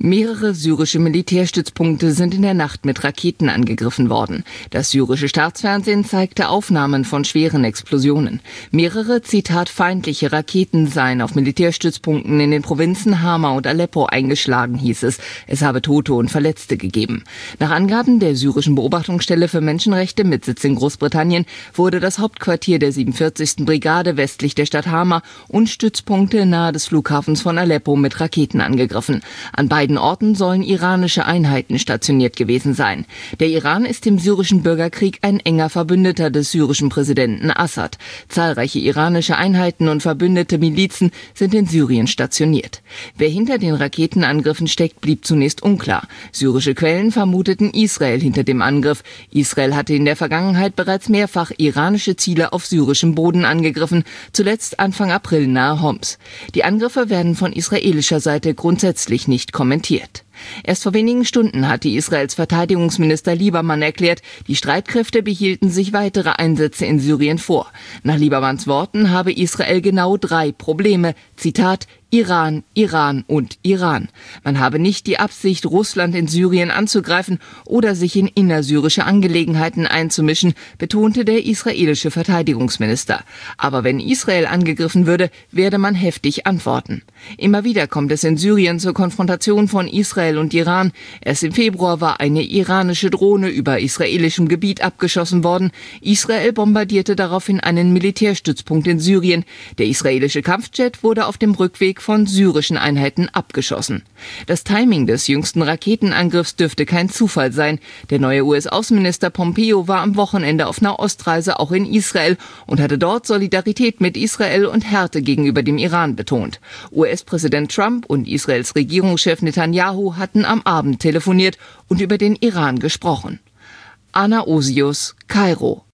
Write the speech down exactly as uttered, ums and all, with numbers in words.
Mehrere syrische Militärstützpunkte sind in der Nacht mit Raketen angegriffen worden. Das syrische Staatsfernsehen zeigte Aufnahmen von schweren Explosionen. Mehrere, Zitat, feindliche Raketen seien auf Militärstützpunkten in den Provinzen Hama und Aleppo eingeschlagen, hieß es. Es habe Tote und Verletzte gegeben. Nach Angaben der syrischen Beobachtungsstelle für Menschenrechte mit Sitz in Großbritannien wurde das Hauptquartier der siebenundvierzigsten Brigade westlich der Stadt Hama und Stützpunkte nahe des Flughafens von Aleppo mit Raketen angegriffen. An beiden Orten sollen iranische Einheiten stationiert gewesen sein. Der Iran ist im syrischen Bürgerkrieg ein enger Verbündeter des syrischen Präsidenten Assad. Zahlreiche iranische Einheiten und verbündete Milizen sind in Syrien stationiert. Wer hinter den Raketenangriffen steckt, blieb zunächst unklar. Syrische Quellen vermuteten Israel hinter dem Angriff. Israel hatte in der Vergangenheit bereits mehrfach iranische Ziele auf syrischem Boden angegriffen, zuletzt Anfang April nahe Homs. Die Angriffe werden von israelischer Seite grundsätzlich nicht kommentiert. Erst vor wenigen Stunden hatte Israels Verteidigungsminister Liebermann erklärt, die Streitkräfte behielten sich weitere Einsätze in Syrien vor. Nach Liebermanns Worten habe Israel genau drei Probleme, Zitat, Iran, Iran und Iran. Man habe nicht die Absicht, Russland in Syrien anzugreifen oder sich in innersyrische Angelegenheiten einzumischen, betonte der israelische Verteidigungsminister. Aber wenn Israel angegriffen würde, werde man heftig antworten. Immer wieder kommt es in Syrien zur Konfrontation von Israel und Iran. Erst im Februar war eine iranische Drohne über israelischem Gebiet abgeschossen worden. Israel bombardierte daraufhin einen Militärstützpunkt in Syrien. Der israelische Kampfjet wurde auf dem Rückweg von syrischen Einheiten abgeschossen. Das Timing des jüngsten Raketenangriffs dürfte kein Zufall sein. Der neue U S-Außenminister Pompeo war am Wochenende auf Nahostreise auch in Israel und hatte dort Solidarität mit Israel und Härte gegenüber dem Iran betont. U S-Präsident Trump und Israels Regierungschef Netanyahu hatten am Abend telefoniert und über den Iran gesprochen. Anna Osius, Kairo.